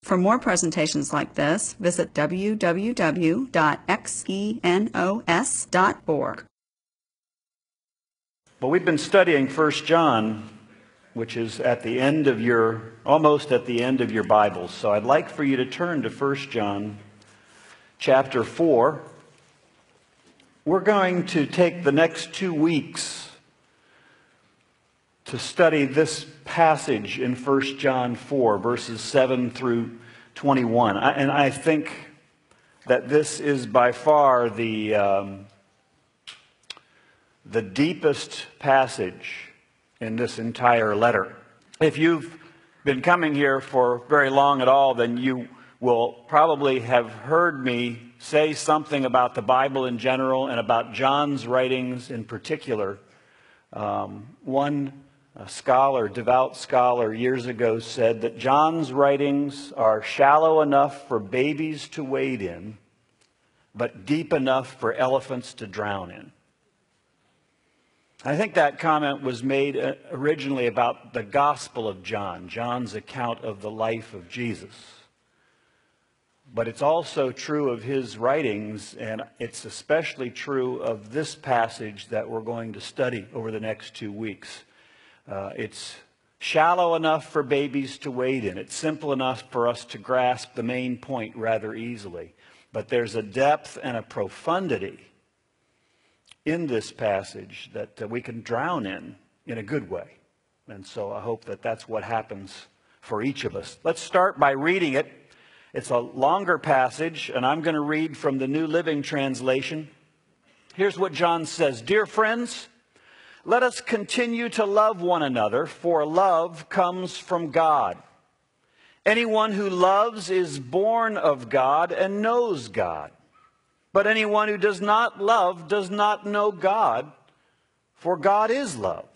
For more presentations like this, visit www.xenos.org. Well, we've been studying 1 John, which is almost at the end of your Bibles. So I'd like for you to turn to 1 John chapter 4. We're going to take the next 2 weeks to study this passage in 1 John 4, verses 7 through 21. And I think that this is by far the deepest passage in this entire letter. If you've been coming here for very long at all, then you will probably have heard me say something about the Bible in general and about John's writings in particular. One devout scholar years ago said that John's writings are shallow enough for babies to wade in, but deep enough for elephants to drown in. I think that comment was made originally about the Gospel of John, John's account of the life of Jesus. But it's also true of his writings, and it's especially true of this passage that we're going to study over the next 2 weeks. It's shallow enough for babies to wade in. It's simple enough for us to grasp the main point rather easily. But there's a depth and a profundity in this passage that we can drown in a good way. And so I hope that that's what happens for each of us. Let's start by reading it. It's a longer passage, and I'm going to read from the New Living Translation. Here's what John says. Dear friends, let us continue to love one another, for love comes from God. Anyone who loves is born of God and knows God. But anyone who does not love does not know God, for God is love.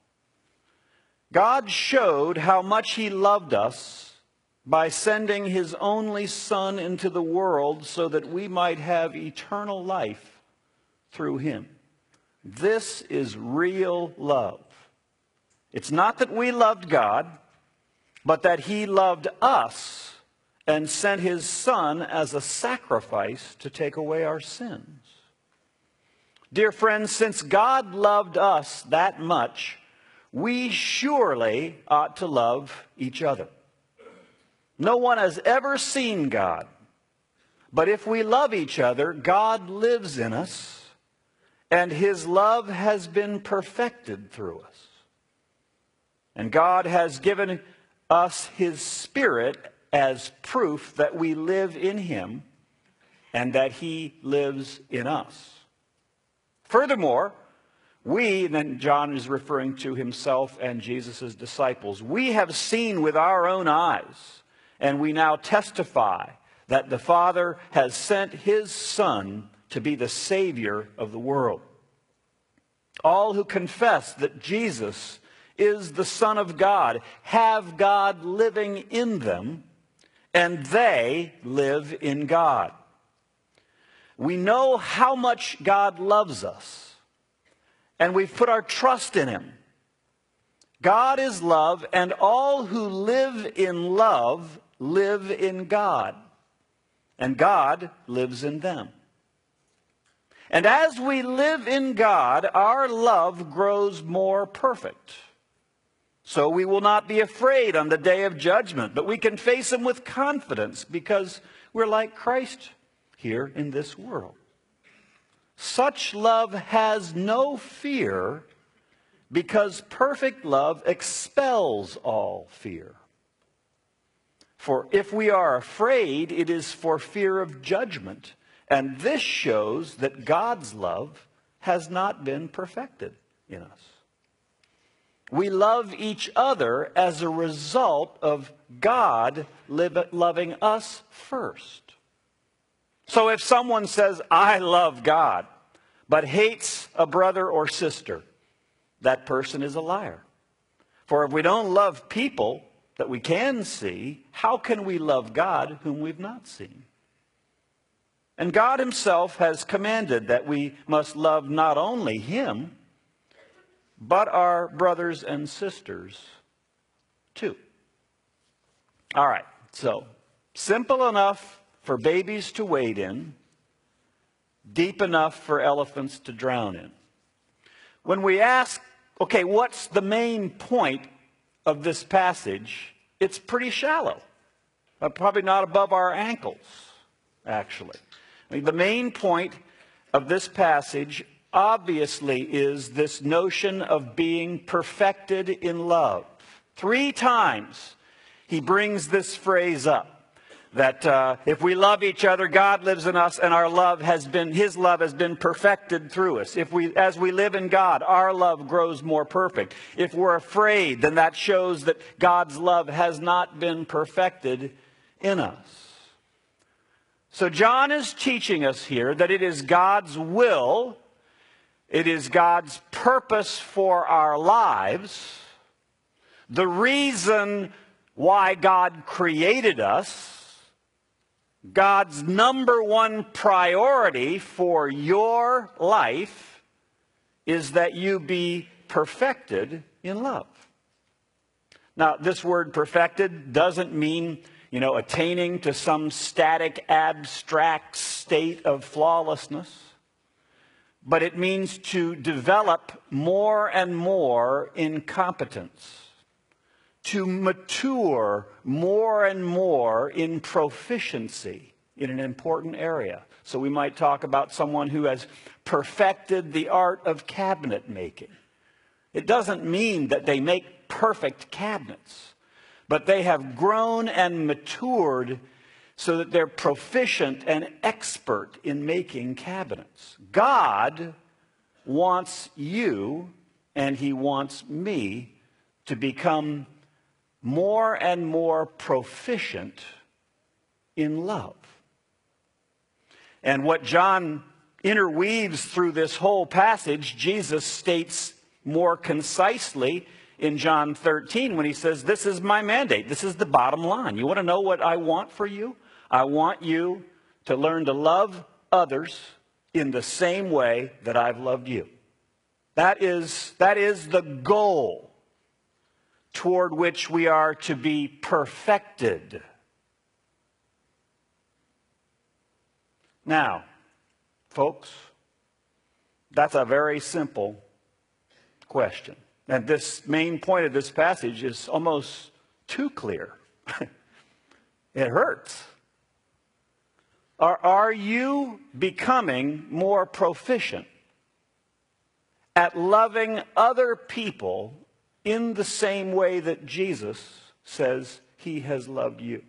God showed how much He loved us by sending His only Son into the world so that we might have eternal life through Him. This is real love. It's not that we loved God, but that He loved us and sent His Son as a sacrifice to take away our sins. Dear friends, since God loved us that much, we surely ought to love each other. No one has ever seen God, but if we love each other, God lives in us, and His love has been perfected through us. And God has given us His Spirit as proof that we live in Him and that He lives in us. Furthermore, we, and then John is referring to himself and Jesus' disciples, we have seen with our own eyes, and we now testify that the Father has sent His Son to be the Savior of the world. All who confess that Jesus is the Son of God have God living in them, and they live in God. We know how much God loves us, and we've put our trust in Him. God is love, and all who live in love live in God, and God lives in them. And as we live in God, our love grows more perfect. So we will not be afraid on the day of judgment, but we can face Him with confidence because we're like Christ here in this world. Such love has no fear because perfect love expels all fear. For if we are afraid, it is for fear of judgment, and this shows that God's love has not been perfected in us. We love each other as a result of God loving us first. So if someone says, I love God, but hates a brother or sister, that person is a liar. For if we don't love people that we can see, how can we love God whom we've not seen? And God Himself has commanded that we must love not only Him, but our brothers and sisters too. All right, so Simple enough for babies to wade in, deep enough for elephants to drown in. When we ask, okay, what's the main point of this passage? It's pretty shallow. Probably not above our ankles, actually. I mean, the main point of this passage obviously is this notion of being perfected in love. 3 times he brings this phrase up. That if we love each other, God lives in us, and His love has been perfected through us. As we live in God, our love grows more perfect. If we're afraid, then that shows that God's love has not been perfected in us. So John is teaching us here that it is God's will, it is God's purpose for our lives, the reason why God created us, God's number one priority for your life is that you be perfected in love. Now, this word perfected doesn't mean, attaining to some static, abstract state of flawlessness, but it means to develop more and more in competence, to mature more and more in proficiency in an important area. So we might talk about someone who has perfected the art of cabinet making. It doesn't mean that they make perfect cabinets, but they have grown and matured so that they're proficient and expert in making cabinets. God wants you and He wants me to become more and more proficient in love. And what John interweaves through this whole passage, Jesus states more concisely in John 13 when he says, this is my mandate. This is the bottom line. You want to know what I want for you? I want you to learn to love others in the same way that I've loved you. That is the goal toward which we are to be perfected. Now, folks, that's a very simple question. And this main point of this passage is almost too clear. It hurts. Are you becoming more proficient at loving other people in the same way that Jesus says He has loved you?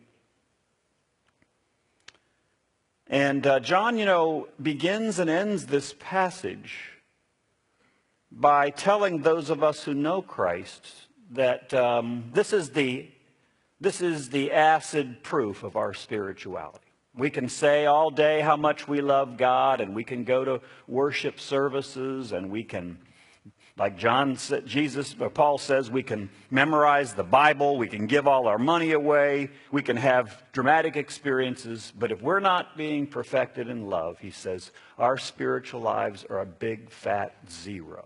And John, begins and ends this passage by telling those of us who know Christ that this is the acid proof of our spirituality. We can say all day how much we love God, and we can go to worship services, and we can, like Paul says, we can memorize the Bible, we can give all our money away, we can have dramatic experiences, but if we're not being perfected in love, he says, our spiritual lives are a big fat zero.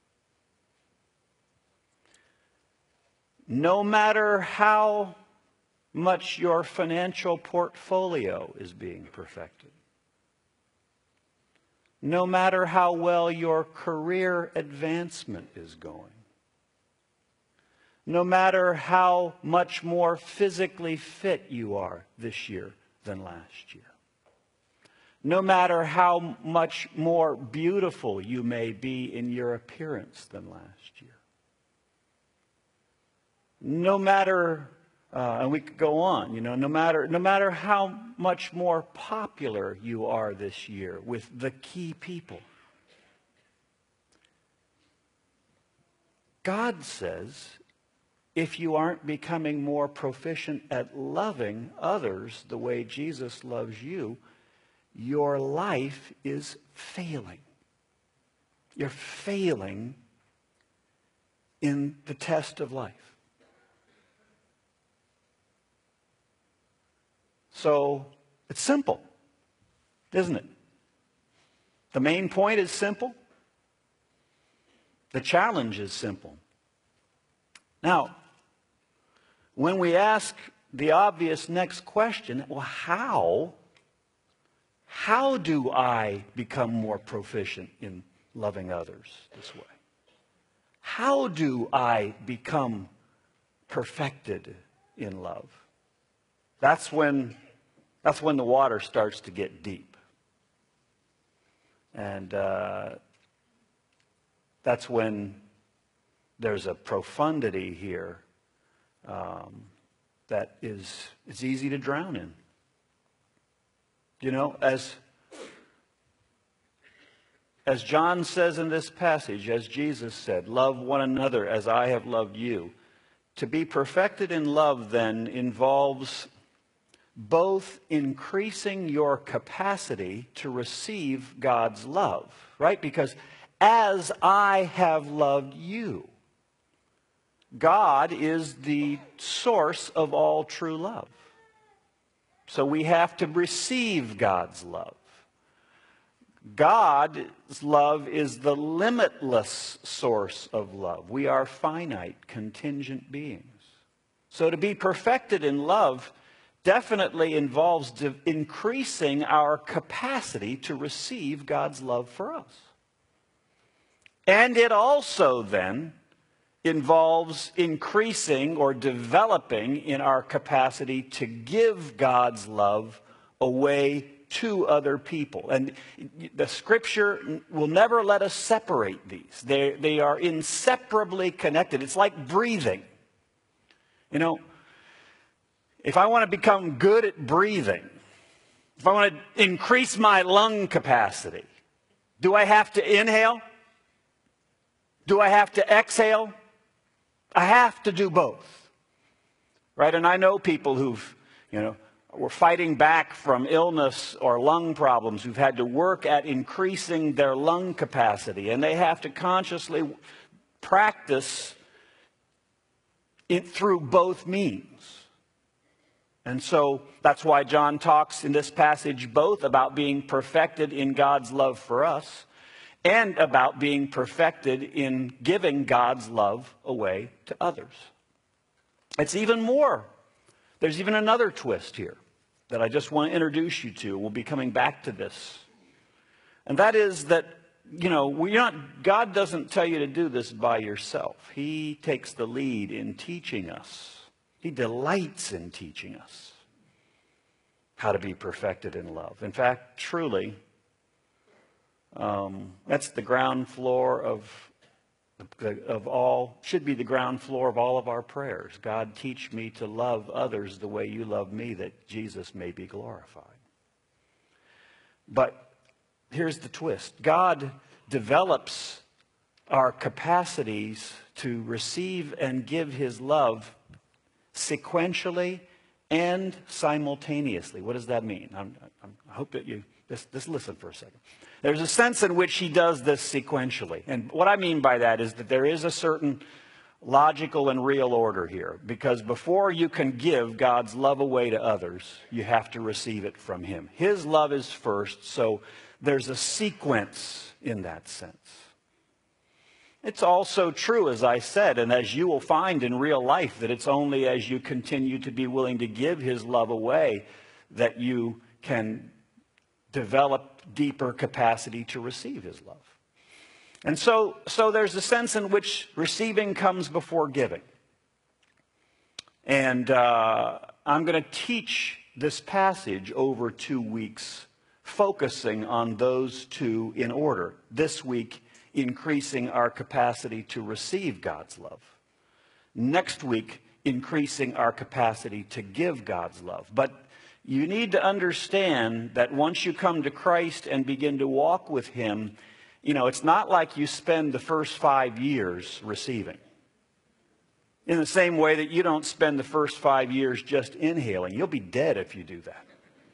No matter how much your financial portfolio is being perfected, no matter how well your career advancement is going, no matter how much more physically fit you are this year than last year, no matter how much more beautiful you may be in your appearance than last year, no matter, and we could go on, no matter how much more popular you are this year with the key people, God says, if you aren't becoming more proficient at loving others the way Jesus loves you, your life is failing. You're failing in the test of life. So it's simple, isn't it? The main point is simple. The challenge is simple. Now, when we ask the obvious next question, well, how do I become more proficient in loving others this way? How do I become perfected in love? That's when the water starts to get deep. And that's when there's a profundity here that is easy to drown in. You know, as John says in this passage, as Jesus said, love one another as I have loved you. To be perfected in love then involves both increasing your capacity to receive God's love, right? Because as I have loved you, God is the source of all true love. So we have to receive God's love. God's love is the limitless source of love. We are finite, contingent beings. So to be perfected in love definitely involves increasing our capacity to receive God's love for us. And it also then involves increasing or developing in our capacity to give God's love away to other people. And the Scripture will never let us separate these. They are inseparably connected. It's like breathing. You know, if I want to become good at breathing, if I want to increase my lung capacity, do I have to inhale? Do I have to exhale? I have to do both, right? And I know people who've, were fighting back from illness or lung problems, who've had to work at increasing their lung capacity, and they have to consciously practice it through both means. And so that's why John talks in this passage both about being perfected in God's love for us and about being perfected in giving God's love away to others. It's even more. There's even another twist here that I just want to introduce you to. We'll be coming back to this. And that is that, God doesn't tell you to do this by yourself. He takes the lead in teaching us. He delights in teaching us how to be perfected in love. In fact, truly, that's the ground floor of all, should be the ground floor of all of our prayers. God, teach me to love others the way you love me, that Jesus may be glorified. But here's the twist. God develops our capacities to receive and give his love sequentially and simultaneously. What does that mean? I hope that you just listen for a second. There's a sense in which he does this sequentially. And what I mean by that is that there is a certain logical and real order here. Because before you can give God's love away to others, you have to receive it from him. His love is first, so there's a sequence in that sense. It's also true, as I said, and as you will find in real life, that it's only as you continue to be willing to give his love away that you can develop deeper capacity to receive his love. And so there's a sense in which receiving comes before giving. And I'm going to teach this passage over 2 weeks, focusing on those two in order. This week, increasing our capacity to receive God's love. Next week, increasing our capacity to give God's love. But you need to understand that once you come to Christ and begin to walk with him, it's not like you spend the first 5 years receiving. In the same way that you don't spend the first 5 years just inhaling. You'll be dead if you do that.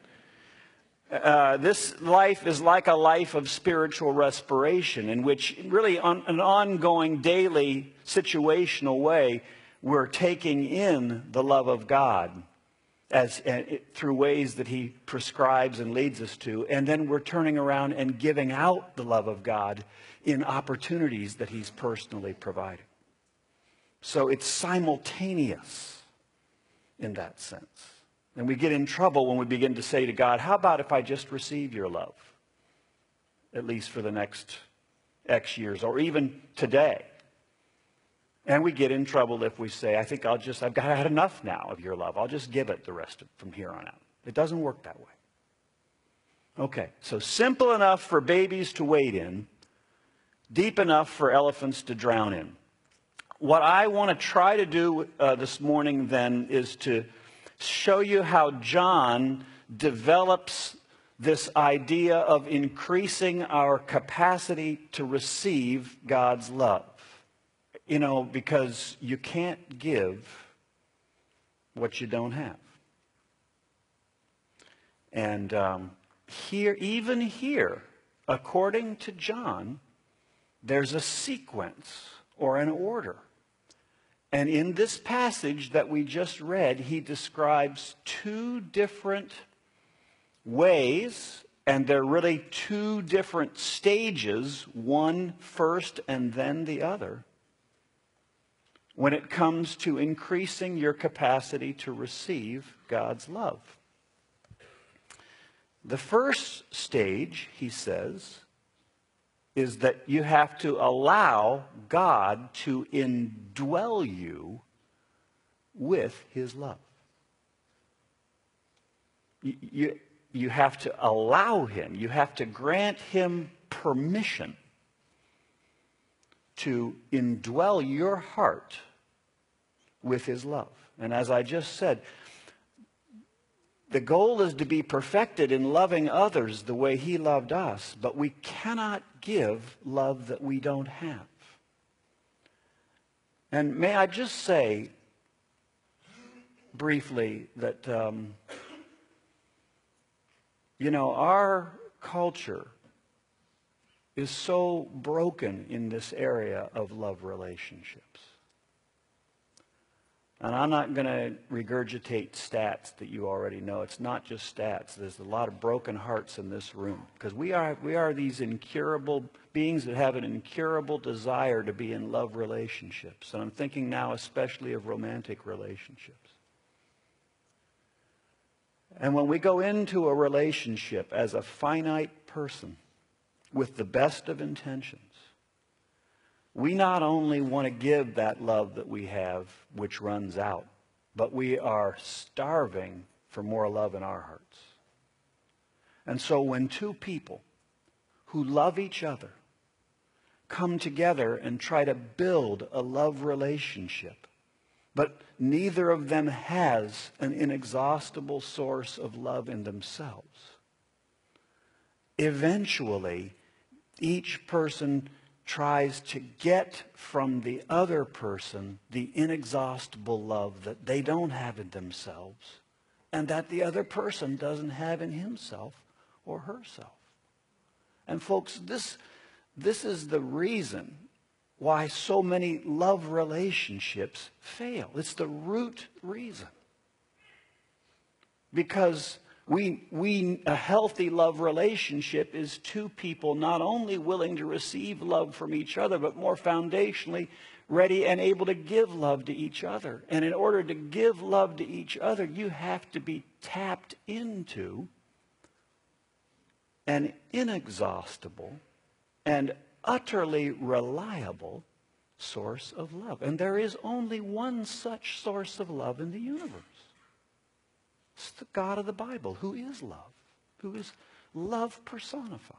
This life is like a life of spiritual respiration, in which really on an ongoing daily situational way, we're taking in the love of God through ways that he prescribes and leads us to. And then we're turning around and giving out the love of God in opportunities that he's personally provided. So it's simultaneous. in that sense. And we get in trouble when we begin to say to God, how about if I just receive your love, at least for the next X years, or even today? And we get in trouble if we say, I've had enough now of your love. I'll just give it the rest from here on out. It doesn't work that way. Okay, so simple enough for babies to wade in, deep enough for elephants to drown in. What I want to try to do this morning then is to show you how John develops this idea of increasing our capacity to receive God's love. You know, because you can't give what you don't have. And even here, according to John, there's a sequence or an order. And in this passage that we just read, he describes two different ways, and they're really two different stages, one first and then the other, when it comes to increasing your capacity to receive God's love. The first stage, he says, is that you have to allow God to indwell you with his love. You have to allow him, you have to grant him permission to indwell your heart with his love. And as I just said, the goal is to be perfected in loving others the way he loved us, but we cannot give love that we don't have. And may I just say briefly that, our culture is so broken in this area of love relationships. And I'm not going to regurgitate stats that you already know. It's not just stats. There's a lot of broken hearts in this room. Because we are these incurable beings that have an incurable desire to be in love relationships. And I'm thinking now especially of romantic relationships. And when we go into a relationship as a finite person with the best of intentions, we not only want to give that love that we have, which runs out, but we are starving for more love in our hearts. And so when two people who love each other come together and try to build a love relationship, but neither of them has an inexhaustible source of love in themselves, eventually each person tries to get from the other person the inexhaustible love that they don't have in themselves and that the other person doesn't have in himself or herself. And folks, this is the reason why so many love relationships fail. It's the root reason. Because a healthy love relationship is two people not only willing to receive love from each other, but more foundationally ready and able to give love to each other. And in order to give love to each other, you have to be tapped into an inexhaustible and utterly reliable source of love. And there is only one such source of love in the universe. It's the God of the Bible, who is love, who is love personified.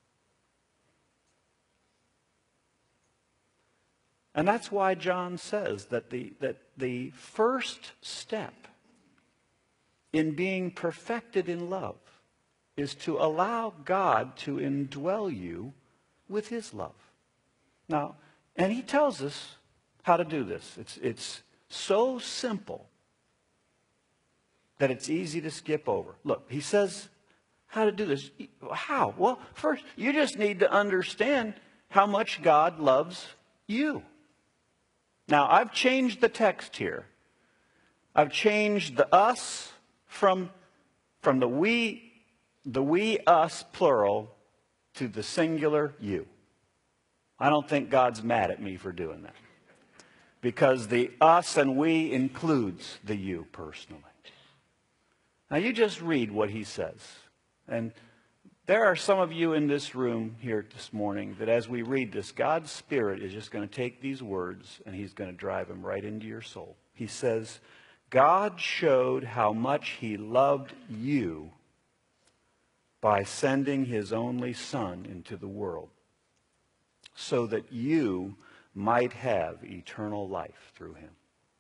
And that's why John says that the first step in being perfected in love is to allow God to indwell you with his love. Now, and he tells us how to do this. It's so simple that it's easy to skip over. Look, he says how to do this. How? Well, first, you just need to understand how much God loves you. Now, I've changed the text here. I've changed the us from the we, us, plural, to the singular you. I don't think God's mad at me for doing that. because the us and we includes the you personally. Now you just read what he says. And there are some of you in this room here this morning that as we read this, God's Spirit is just going to take these words and he's going to drive them right into your soul. He says, God showed how much he loved you by sending his only Son into the world so that you might have eternal life through him.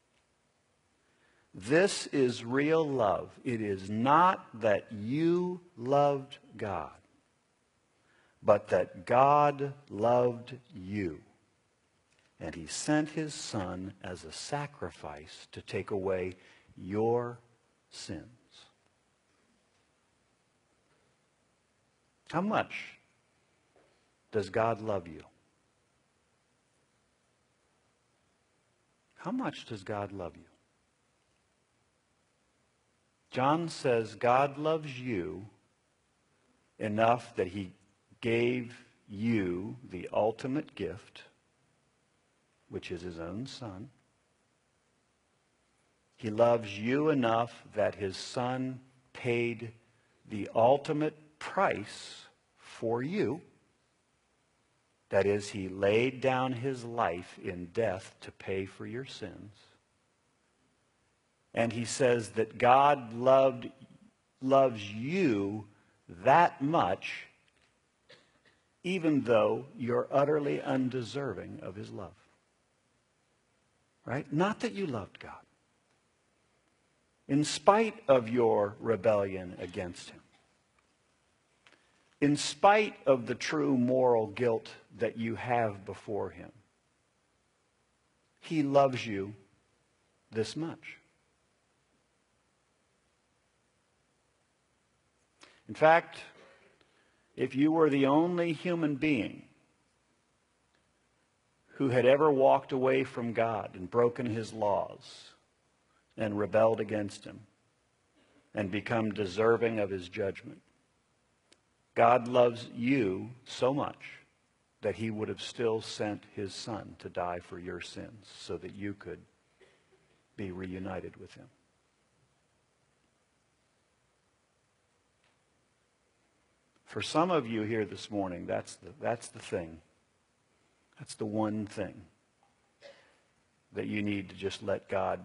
This is real love. It is not that you loved God, but that God loved you. And he sent his Son as a sacrifice to take away your sins. How much does God love you? How much does God love you? John says God loves you enough that he gave you the ultimate gift, which is his own Son. He loves you enough that his Son paid the ultimate price for you. That is, he laid down his life in death to pay for your sins. And he says that God loves you that much, even though you're utterly undeserving of his love. Right? Not that you loved God. In spite of your rebellion against him. In spite of the true moral guilt that you have before him. He loves you this much. In fact, if you were the only human being who had ever walked away from God and broken his laws and rebelled against him and become deserving of his judgment, God loves you so much that he would have still sent his Son to die for your sins so that you could be reunited with him. For some of you here this morning, that's the thing. That's the one thing that you need to just let God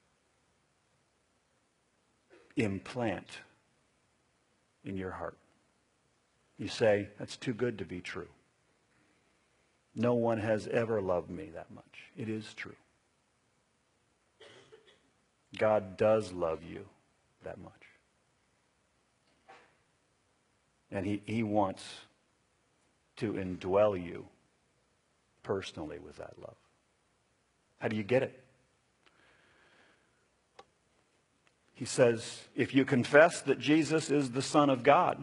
implant in your heart. You say, that's too good to be true. No one has ever loved me that much. It is true. God does love you that much. And he wants to indwell you personally with that love. How do you get it? He says, if you confess that Jesus is the Son of God,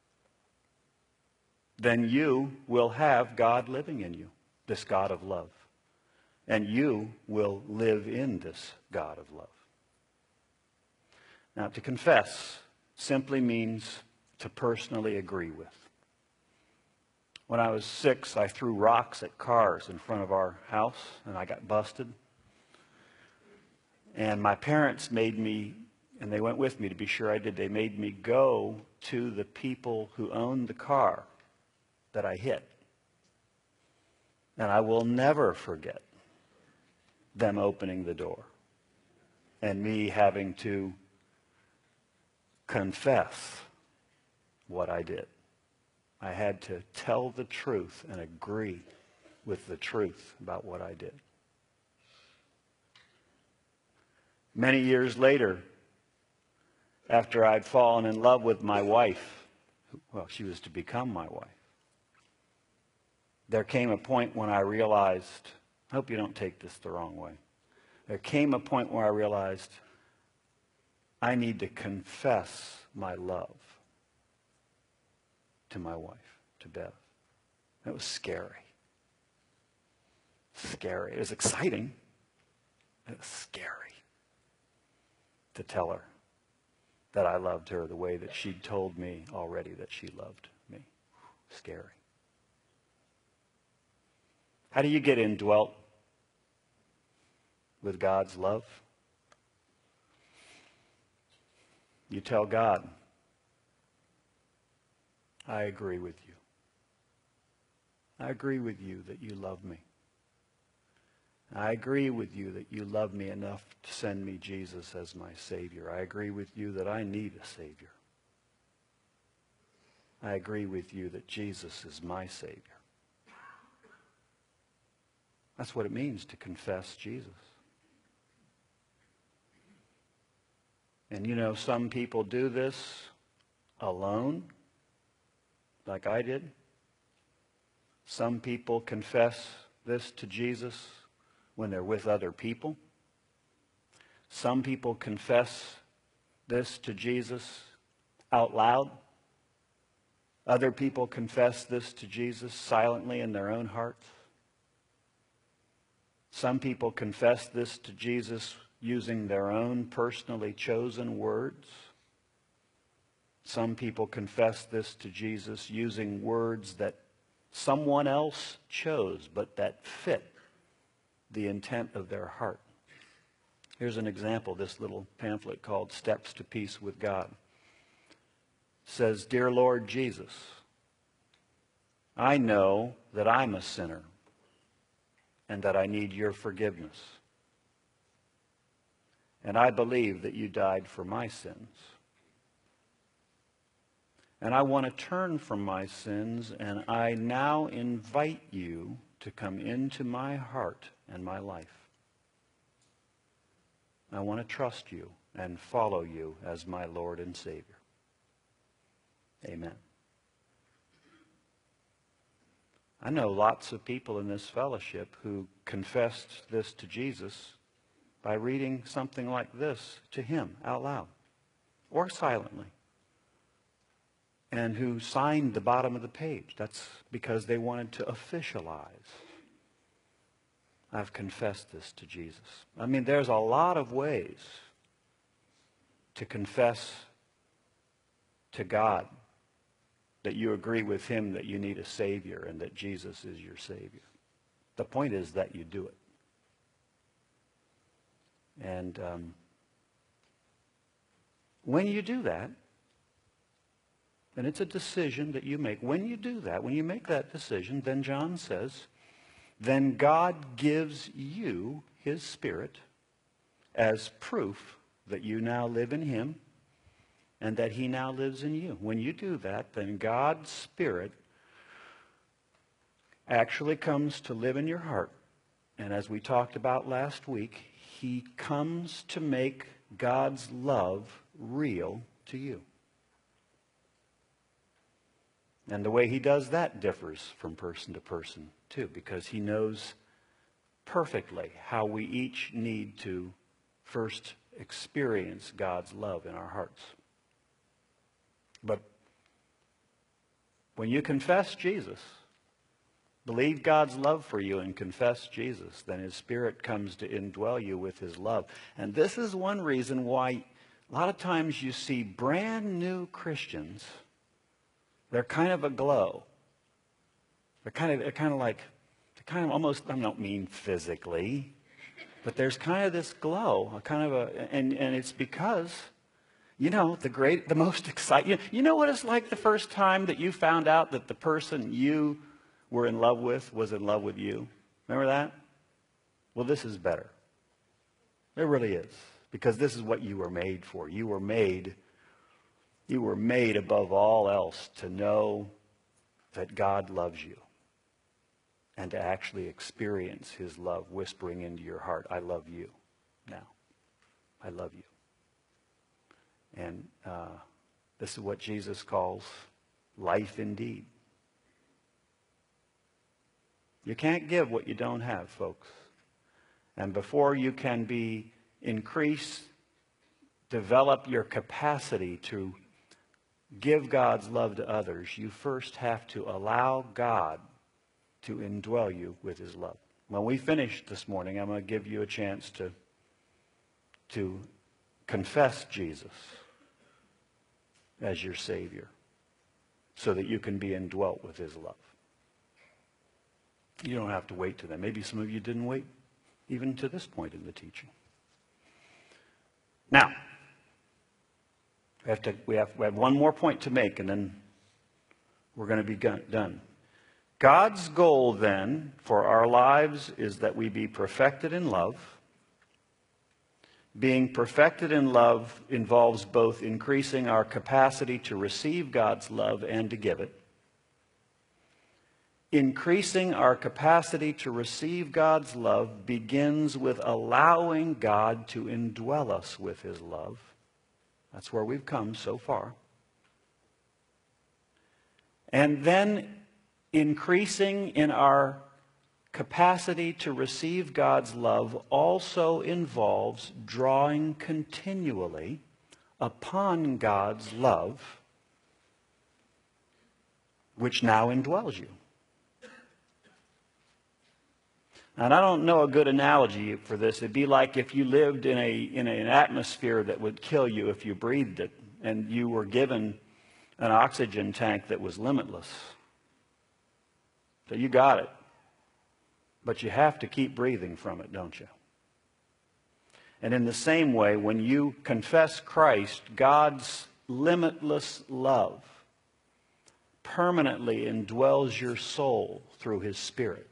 then you will have God living in you, this God of love. And you will live in this God of love. Now, to confess simply means to personally agree with. When I was 6, I threw rocks at cars in front of our house, and I got busted. And my parents made me, and they went with me to be sure I did, they made me go to the people who owned the car that I hit. And I will never forget them opening the door and me having to confess what I did. I had to tell the truth and agree with the truth about what I did. Many years later, after I'd fallen in love with my wife, well, she was to become my wife, there came a point when I realized, I hope you don't take this the wrong way, there came a point where I realized I need to confess my love to my wife, to Bev. It was scary. Scary. It was exciting. It was scary to tell her that I loved her the way that she'd told me already that she loved me. Scary. How do you get indwelt? with God's love? You tell God, I agree with you. I agree with you that you love me. I agree with you that you love me enough to send me Jesus as my Savior. I agree with you that I need a Savior. I agree with you that Jesus is my Savior. That's what it means to confess Jesus. And you know, some people do this alone, like I did. Some people confess this to Jesus when they're with other people. Some people confess this to Jesus out loud. Other people confess this to Jesus silently in their own hearts. Some people confess this to Jesus using their own personally chosen words. Some people confess this to Jesus using words that someone else chose, but that fit the intent of their heart. Here's an example, this little pamphlet called Steps to Peace with God. It says, Dear Lord Jesus, I know that I'm a sinner and that I need your forgiveness. And I believe that you died for my sins. And I want to turn from my sins, and I now invite you to come into my heart and my life. I want to trust you and follow you as my Lord and Savior. Amen. I know lots of people in this fellowship who confessed this to Jesus by reading something like this to him out loud or silently, and who signed the bottom of the page. That's because they wanted to officialize. I've confessed this to Jesus. I mean, there's a lot of ways to confess to God that you agree with him that you need a Savior and that Jesus is your Savior. The point is that you do it. And when you do that, and it's a decision that you make, when you do that, when you make that decision, then John says, then God gives you his Spirit as proof that you now live in him and that he now lives in you. When you do that, then God's Spirit actually comes to live in your heart. And as we talked about last week, he comes to make God's love real to you. And the way he does that differs from person to person, too, because he knows perfectly how we each need to first experience God's love in our hearts. But when you confess Jesus, believe God's love for you and confess Jesus, then his Spirit comes to indwell you with his love. And this is one reason why a lot of times you see brand new Christians, they're kind of aglow. They're kind of almost, I don't mean physically, but there's kind of this glow, and it's because, you know, the most exciting, you know what it's like the first time that you found out that the person you were in love with was in love with you? Remember that? Well, this is better. It really is, because this is what you were made for. You were made above all else to know that God loves you and to actually experience his love whispering into your heart, I love you now. I love you. And this is what Jesus calls life indeed. You can't give what you don't have, folks. And before you can develop your capacity to give God's love to others, you first have to allow God to indwell you with his love. When we finish this morning, I'm going to give you a chance to confess Jesus as your Savior so that you can be indwelt with his love. You don't have to wait to that. Maybe some of you didn't wait. even to this point in the teaching. Now, we have one more point to make, and then we're going to be done. God's goal, then, for our lives is that we be perfected in love. Being perfected in love involves both increasing our capacity to receive God's love and to give it. Increasing our capacity to receive God's love begins with allowing God to indwell us with his love. That's where we've come so far. And then increasing in our capacity to receive God's love also involves drawing continually upon God's love, which now indwells you. And I don't know a good analogy for this. It'd be like if you lived in an atmosphere that would kill you if you breathed it, and you were given an oxygen tank that was limitless. So you got it. But you have to keep breathing from it, don't you? And in the same way, when you confess Christ, God's limitless love permanently indwells your soul through his Spirit.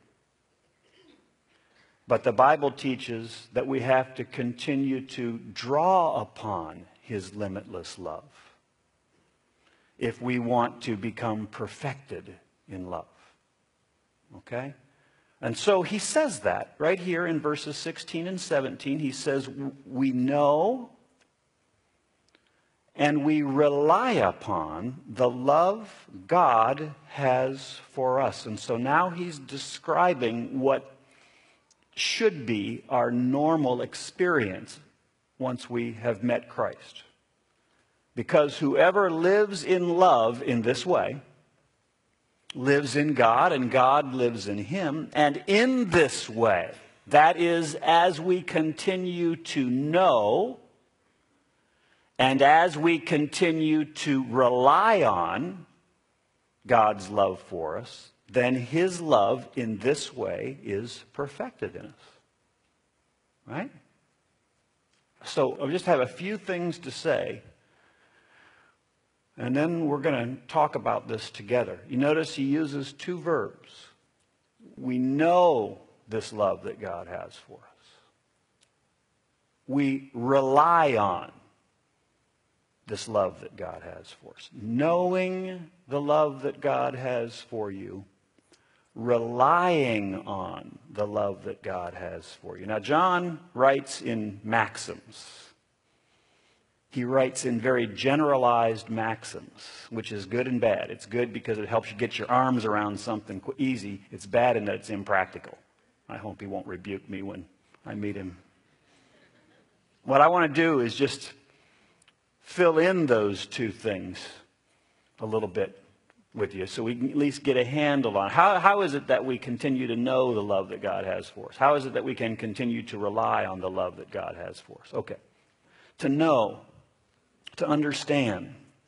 But the Bible teaches that we have to continue to draw upon his limitless love if we want to become perfected in love. Okay? And so he says that right here in verses 16 and 17. He says, we know and we rely upon the love God has for us. And so now he's describing what should be our normal experience once we have met Christ. Because whoever lives in love in this way lives in God, and God lives in him. And in this way, that is, as we continue to know and as we continue to rely on God's love for us, then his love in this way is perfected in us. Right? So I just have a few things to say, and then we're going to talk about this together. You notice he uses two verbs. We know this love that God has for us. We rely on this love that God has for us. Knowing the love that God has for you, relying on the love that God has for you. Now, John writes in maxims. He writes in very generalized maxims, which is good and bad. It's good because it helps you get your arms around something easy. It's bad in that it's impractical. I hope he won't rebuke me when I meet him. What I want to do is just fill in those two things a little bit with you so we can at least get a handle on how is it that we continue to know the love that God has for us? How is it that we can continue to rely on the love that God has for us? Okay. To know, to understand.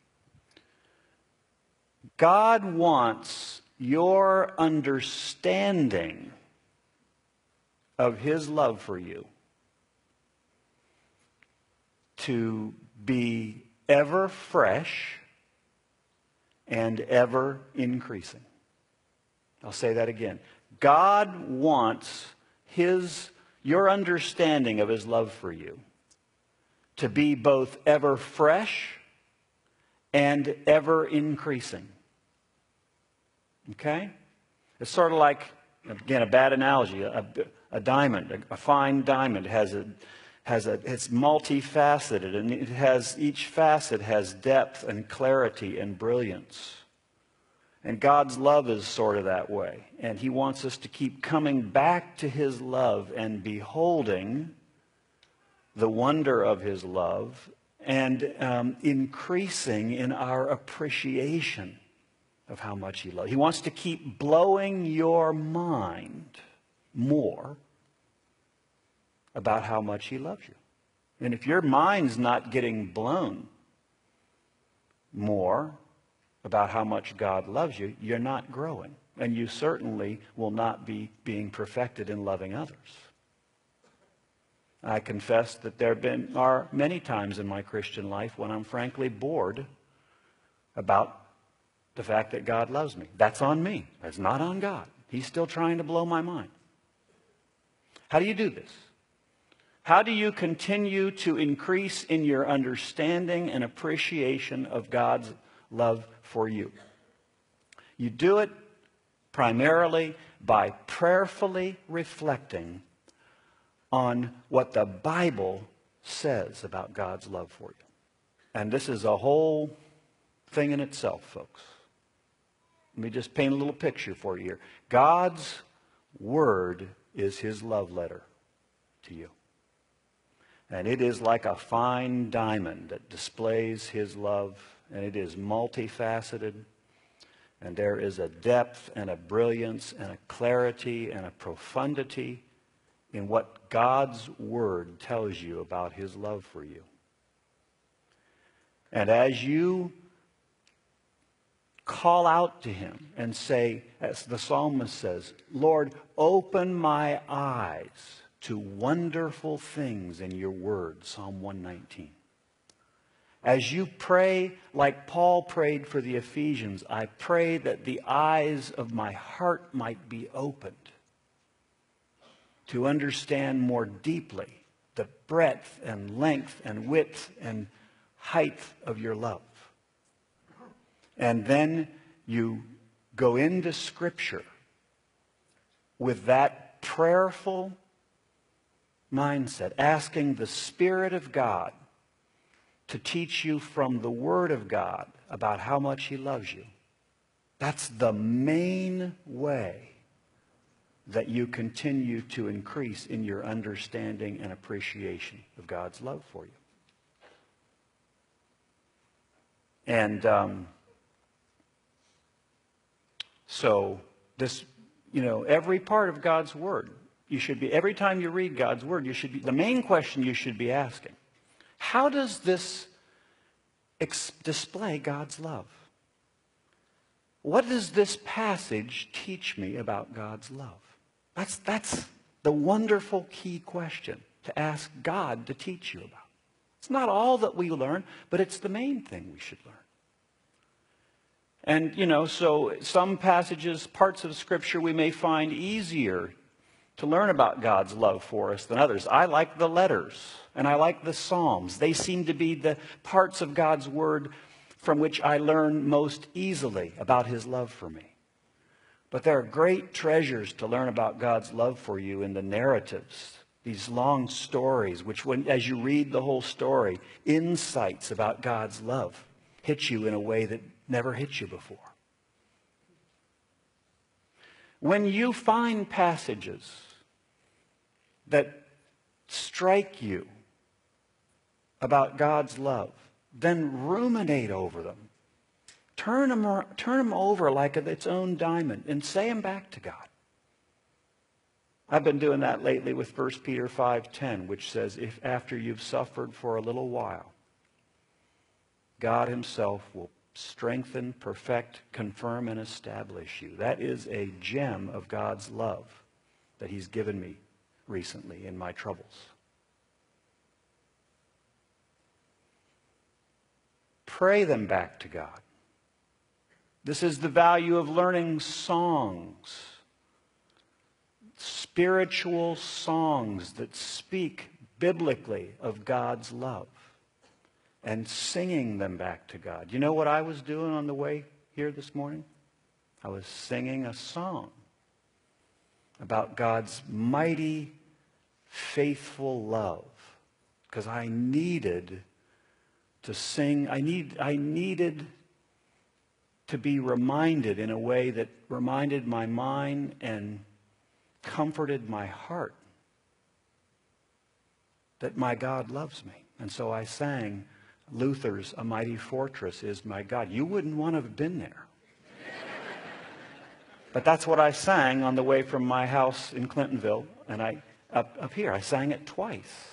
God wants your understanding of his love for you to be ever fresh and ever increasing. I'll say that again. God wants your understanding of his love for you to be both ever fresh and ever increasing. Okay? It's sort of like, again, a bad analogy, a diamond, a fine diamond it's multifaceted, and each facet has depth and clarity and brilliance. And God's love is sort of that way. And he wants us to keep coming back to his love and beholding the wonder of his love and increasing in our appreciation of how much he loves. He wants to keep blowing your mind more about how much he loves you. And if your mind's not getting blown more about how much God loves you, you're not growing. And you certainly will not be being perfected in loving others. I confess that there are many times in my Christian life when I'm frankly bored about the fact that God loves me. That's on me. That's not on God. He's still trying to blow my mind. How do you do this? How do you continue to increase in your understanding and appreciation of God's love for you? You do it primarily by prayerfully reflecting on what the Bible says about God's love for you. And this is a whole thing in itself, folks. Let me just paint a little picture for you here. God's Word is His love letter to you. And it is like a fine diamond that displays His love, and it is multifaceted, and there is a depth and a brilliance and a clarity and a profundity in what God's Word tells you about His love for you. And as you call out to Him and say, as the psalmist says, Lord, open my eyes to wonderful things in your word, Psalm 119. As you pray like Paul prayed for the Ephesians, I pray that the eyes of my heart might be opened to understand more deeply the breadth and length and width and height of your love. And then you go into Scripture with that prayerful mindset, asking the Spirit of God to teach you from the Word of God about how much He loves you. That's the main way that you continue to increase in your understanding and appreciation of God's love for you. And so this, every part of God's Word, every time you read God's Word, the main question you should be asking, how does this display God's love? What does this passage teach me about God's love? That's the wonderful key question to ask God to teach you about. It's not all that we learn, but it's the main thing we should learn. And, so some passages, parts of Scripture we may find easier to learn about God's love for us than others. I like the letters, and I like the Psalms. They seem to be the parts of God's Word from which I learn most easily about His love for me. But there are great treasures to learn about God's love for you in the narratives, these long stories, which as you read the whole story, insights about God's love hit you in a way that never hit you before. When you find passages that strike you about God's love, then ruminate over them. Turn them over like its own diamond and say them back to God. I've been doing that lately with 1 Peter 5:10, which says, if after you've suffered for a little while, God Himself will strengthen, perfect, confirm, and establish you. That is a gem of God's love that He's given me recently in my troubles. Pray them back to God. This is the value of learning songs, spiritual songs that speak biblically of God's love, and singing them back to God. You know what I was doing on the way here this morning? I was singing a song about God's mighty, faithful love, because I needed to sing. I needed to be reminded in a way that reminded my mind and comforted my heart that my God loves me. And so I sang Luther's "A Mighty Fortress Is My God." You wouldn't want to have been there. But that's what I sang on the way from my house in Clintonville, and up here. I sang it twice.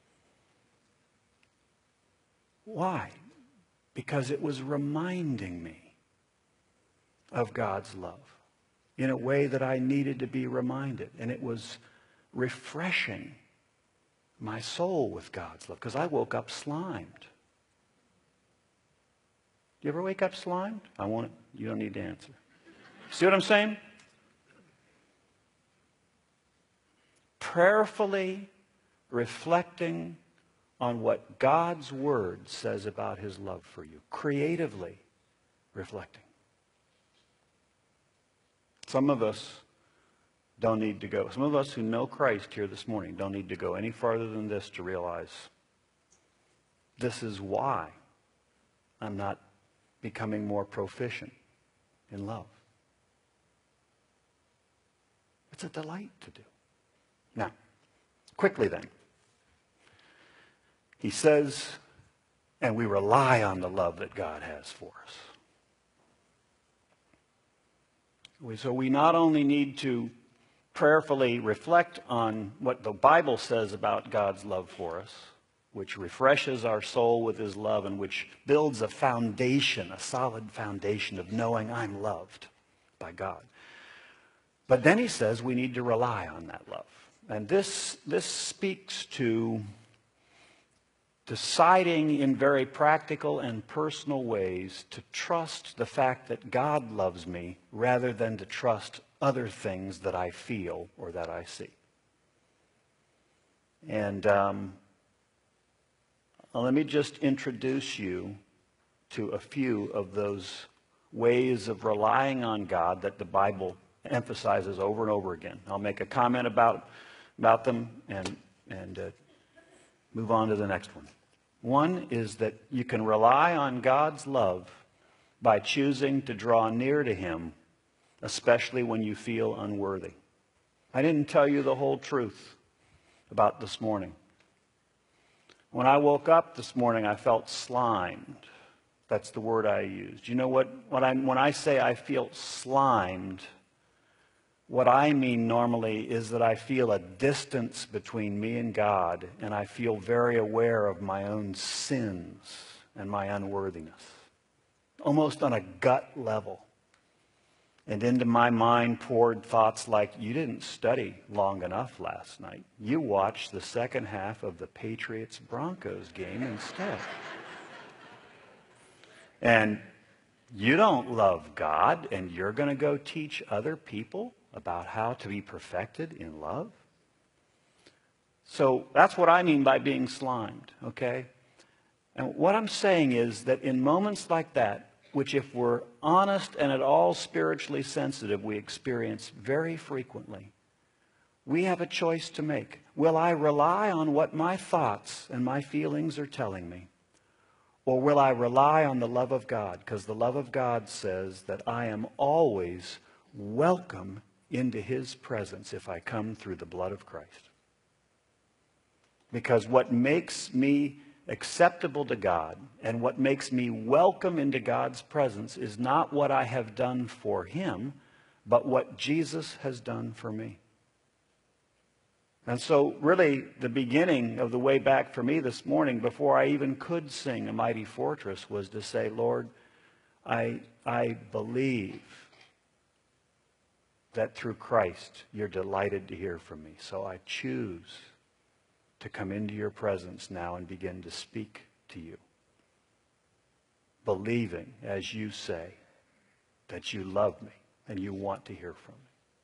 Why? Because it was reminding me of God's love in a way that I needed to be reminded. And it was refreshing my soul with God's love, because I woke up slimed. You ever wake up slimed? You don't need to answer. See what I'm saying? Prayerfully reflecting on what God's Word says about His love for you. Creatively reflecting. Some of us don't need to go. Some of us who know Christ here this morning don't need to go any farther than this to realize this is why I'm not becoming more proficient in love. It's a delight to do. Now, quickly then, he says, and we rely on the love that God has for us. So we not only need to prayerfully reflect on what the Bible says about God's love for us, which refreshes our soul with His love and which builds a foundation, a solid foundation of knowing I'm loved by God. But then he says we need to rely on that love. And this speaks to deciding in very practical and personal ways to trust the fact that God loves me rather than to trust other things that I feel or that I see. And let me just introduce you to a few of those ways of relying on God that the Bible emphasizes over and over again. I'll make a comment about them and move on to the next one. One is that you can rely on God's love by choosing to draw near to Him, especially when you feel unworthy. I didn't tell you the whole truth about this morning. When I woke up this morning, I felt slimed. That's the word I used. You know when I say I feel slimed, what I mean normally is that I feel a distance between me and God, and I feel very aware of my own sins and my unworthiness, almost on a gut level. And into my mind poured thoughts like, you didn't study long enough last night. You watched the second half of the Patriots-Broncos game instead. And you don't love God, and you're going to go teach other people about how to be perfected in love? So that's what I mean by being slimed, okay? And what I'm saying is that in moments like that, which if we're honest and at all spiritually sensitive, we experience very frequently, we have a choice to make. Will I rely on what my thoughts and my feelings are telling me? Or will I rely on the love of God? Because the love of God says that I am always welcome into His presence if I come through the blood of Christ. Because what makes me acceptable to God and what makes me welcome into God's presence is not what I have done for Him, but what Jesus has done for me. And so really the beginning of the way back for me this morning, before I even could sing A Mighty Fortress, was to say, Lord, I believe that through Christ you're delighted to hear from me. So I choose to come into your presence now and begin to speak to you, believing, as you say, that you love me and you want to hear from me.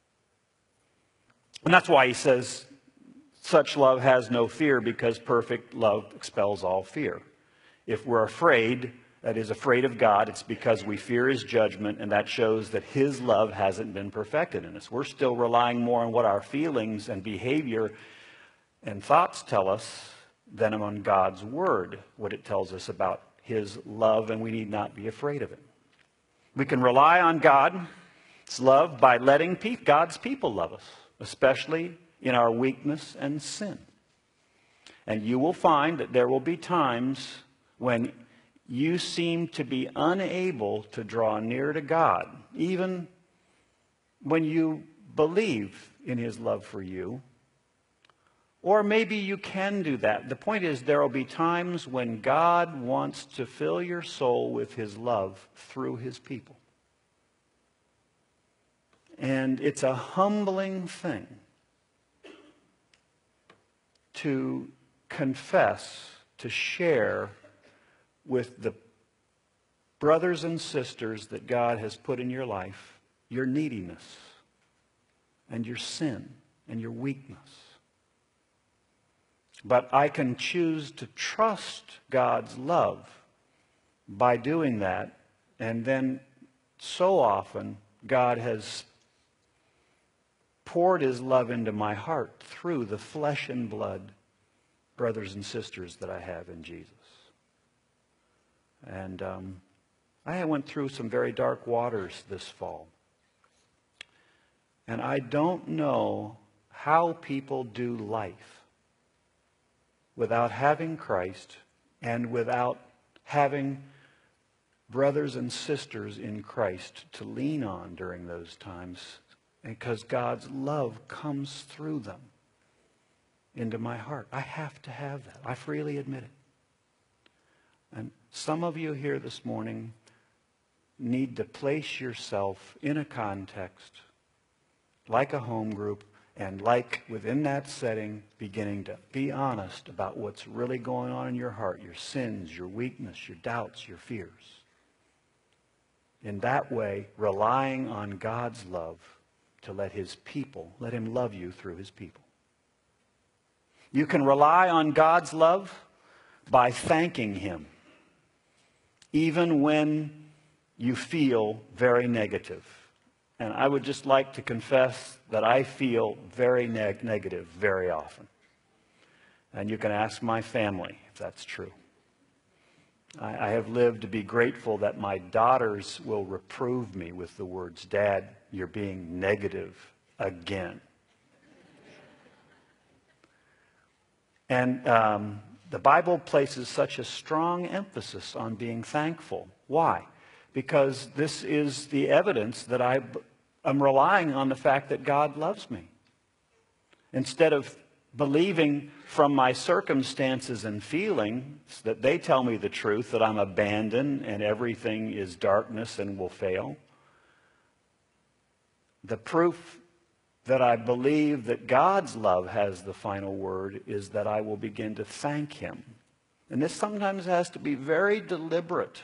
And that's why he says, such love has no fear, because perfect love expels all fear. If we're afraid, that is, afraid of God, it's because we fear His judgment, and that shows that His love hasn't been perfected in us. We're still relying more on what our feelings and behavior and thoughts tell us than on God's Word, what it tells us about His love, and we need not be afraid of it. We can rely on God's love by letting God's people love us, especially in our weakness and sin. And you will find that there will be times when you seem to be unable to draw near to God, even when you believe in His love for you. Or maybe you can do that. The point is, there will be times when God wants to fill your soul with His love through His people. And it's a humbling thing to confess, to share with the brothers and sisters that God has put in your life your neediness and your sin and your weakness. But I can choose to trust God's love by doing that, and then so often God has poured his love into my heart through the flesh and blood brothers and sisters that I have in Jesus. And I went through some very dark waters this fall. And I don't know how people do life without having Christ and without having brothers and sisters in Christ to lean on during those times, because God's love comes through them into my heart. I have to have that. I freely admit it. And some of you here this morning need to place yourself in a context like a home group, and like within that setting, beginning to be honest about what's really going on in your heart, your sins, your weakness, your doubts, your fears. In that way, relying on God's love to let him love you through his people. You can rely on God's love by thanking him, even when you feel very negative. And I would just like to confess that I feel very negative very often. And you can ask my family if that's true. I have lived to be grateful that my daughters will reprove me with the words, "Dad, you're being negative again." And the Bible places such a strong emphasis on being thankful. Why? Because this is the evidence that I'm relying on the fact that God loves me. Instead of believing from my circumstances and feelings that they tell me the truth, that I'm abandoned and everything is darkness and will fail, the proof that I believe that God's love has the final word is that I will begin to thank him. And this sometimes has to be very deliberate.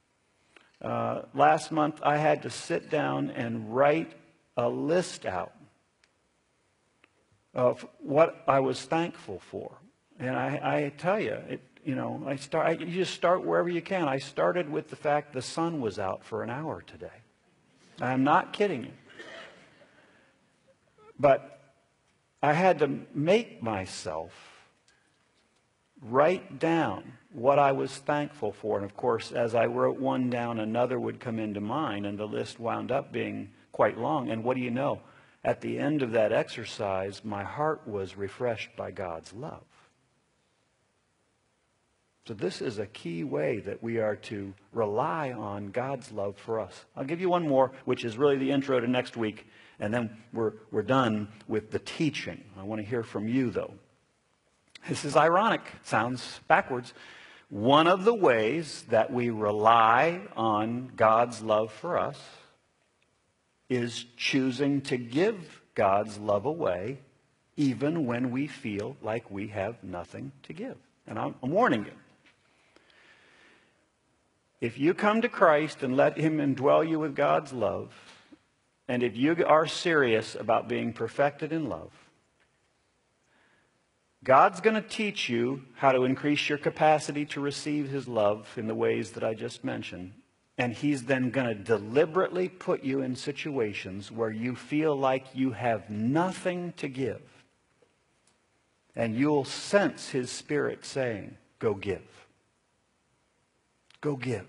Last month, I had to sit down and write a list out of what I was thankful for. And I tell you, you just start wherever you can. I started with the fact the sun was out for an hour today. I'm not kidding you. But I had to make myself write down what I was thankful for. And of course, as I wrote one down, another would come into mind, and the list wound up being quite long. And what do you know? At the end of that exercise, my heart was refreshed by God's love. So this is a key way that we are to rely on God's love for us. I'll give you one more, which is really the intro to next week, and then we're done with the teaching. I want to hear from you, though. This is ironic. Sounds backwards. One of the ways that we rely on God's love for us is choosing to give God's love away even when we feel like we have nothing to give. And I'm warning you. If you come to Christ and let him indwell you with God's love, and if you are serious about being perfected in love, God's going to teach you how to increase your capacity to receive his love in the ways that I just mentioned. And he's then going to deliberately put you in situations where you feel like you have nothing to give. And you'll sense his Spirit saying, go give. Go give.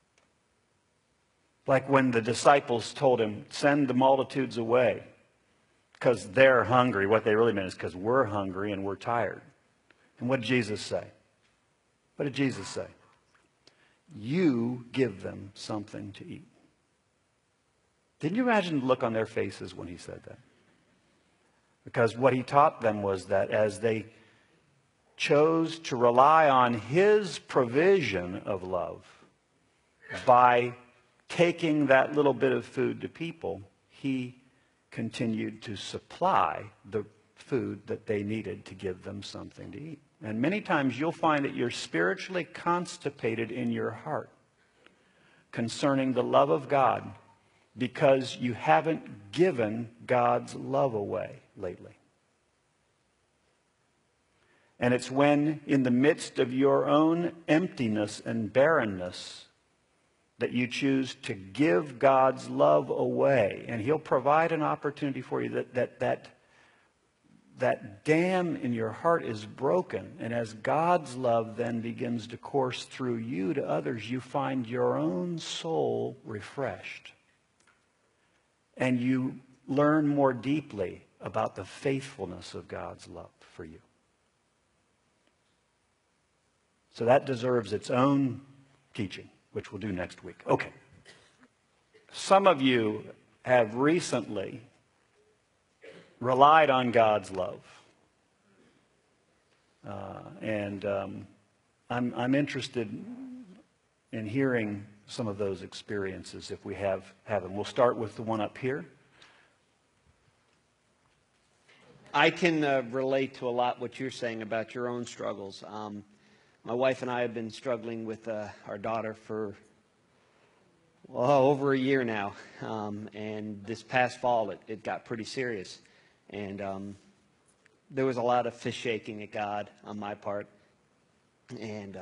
Like when the disciples told him, send the multitudes away because they're hungry. What they really meant is because we're hungry and we're tired. And what did Jesus say? What did Jesus say? You give them something to eat. Didn't you imagine the look on their faces when he said that? Because what he taught them was that as they chose to rely on his provision of love by taking that little bit of food to people, he continued to supply the food that they needed to give them something to eat. And many times you'll find that you're spiritually constipated in your heart concerning the love of God because you haven't given God's love away lately. And it's when, in the midst of your own emptiness and barrenness, that you choose to give God's love away. And He'll provide an opportunity for you that dam in your heart is broken. And as God's love then begins to course through you to others, you find your own soul refreshed. And you learn more deeply about the faithfulness of God's love for you. So that deserves its own teaching, which we'll do next week. Okay. Some of you have recently relied on God's love. I'm interested in hearing some of those experiences if we have them. We'll start with the one up here. I can relate to a lot what you're saying about your own struggles. My wife and I have been struggling with our daughter for over a year now. And this past fall, it got pretty serious. And there was a lot of fish shaking at God on my part. And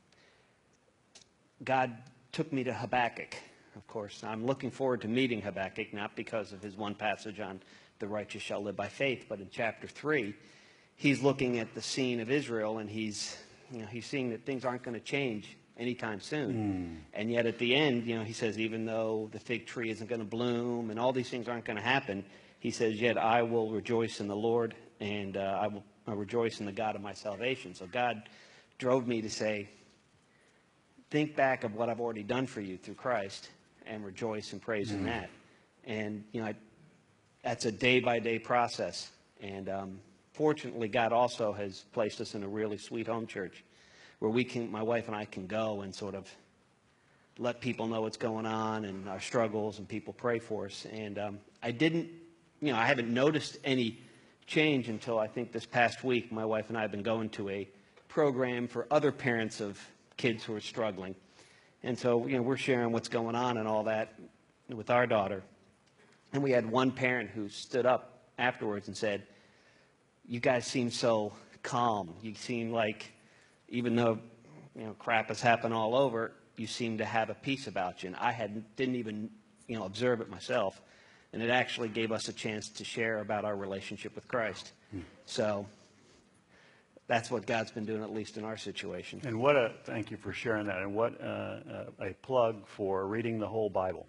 God took me to Habakkuk, of course. I'm looking forward to meeting Habakkuk, not because of his one passage on the righteous shall live by faith, but in chapter 3, he's looking at the scene of Israel, and he's seeing that things aren't going to change anytime soon. And yet at the end, he says, even though the fig tree isn't going to bloom and all these things aren't going to happen, he says, yet I will rejoice in the Lord, and I'll rejoice in the God of my salvation. So God drove me to say, think back of what I've already done for you through Christ and rejoice and praise in that. And, that's a day-by-day process. And fortunately, God also has placed us in a really sweet home church where my wife and I can go and sort of let people know what's going on and our struggles, and people pray for us. And I haven't noticed any change until I think this past week. My wife and I have been going to a program for other parents of kids who are struggling. And so, we're sharing what's going on and all that with our daughter. And we had one parent who stood up afterwards and said, you guys seem so calm. You seem like, even though, crap has happened all over, you seem to have a peace about you. And didn't even, observe it myself. And it actually gave us a chance to share about our relationship with Christ. So that's what God's been doing, at least in our situation. And thank you for sharing that. And what a plug for reading the whole Bible.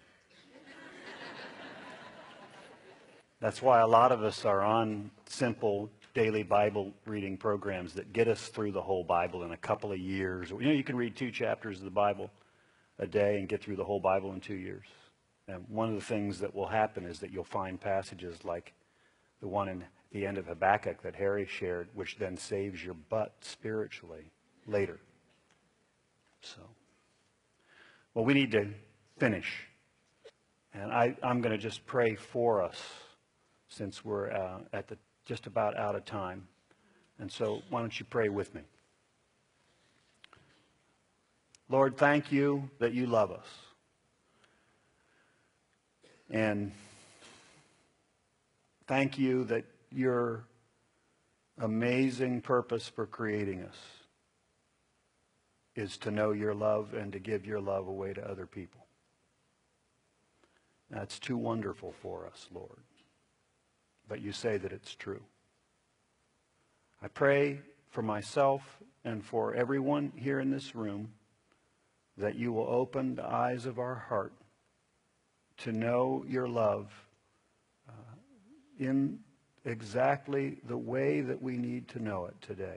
That's why a lot of us are on simple daily Bible reading programs that get us through the whole Bible in a couple of years. You can read 2 chapters of the Bible a day and get through the whole Bible in 2 years. And one of the things that will happen is that you'll find passages like the one in the end of Habakkuk that Harry shared, which then saves your butt spiritually later. So, well, we need to finish. And I'm going to just pray for us since we're just about out of time. And so why don't you pray with me? Lord, thank you that you love us. And thank you that your amazing purpose for creating us is to know your love and to give your love away to other people. That's too wonderful for us, Lord. But you say that it's true. I pray for myself and for everyone here in this room that you will open the eyes of our heart to know your love in exactly the way that we need to know it today.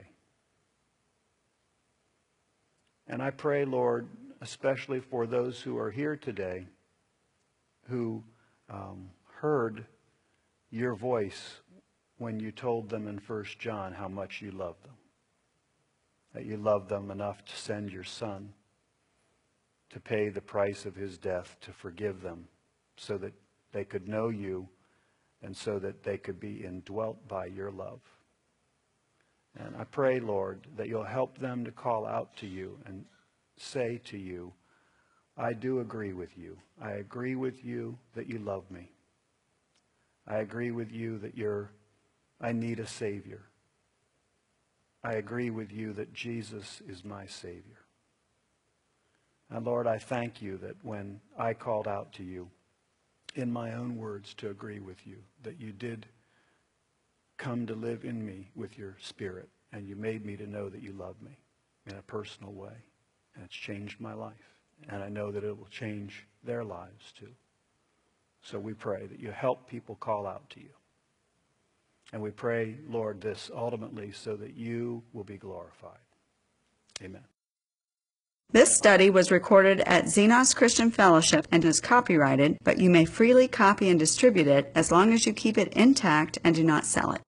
And I pray, Lord, especially for those who are here today who heard your voice when you told them in 1 John how much you love them. That you love them enough to send your Son to pay the price of his death to forgive them so that they could know you and so that they could be indwelt by your love. And I pray, Lord, that you'll help them to call out to you and say to you, I do agree with you. I agree with you that you love me. I agree with you that I need a Savior. I agree with you that Jesus is my Savior. And Lord, I thank you that when I called out to you in my own words to agree with you, that you did come to live in me with your Spirit, and you made me to know that you love me in a personal way. And it's changed my life. And I know that it will change their lives too. So we pray that you help people call out to you. And we pray, Lord, this ultimately so that you will be glorified. Amen. This study was recorded at Xenos Christian Fellowship and is copyrighted, but you may freely copy and distribute it as long as you keep it intact and do not sell it.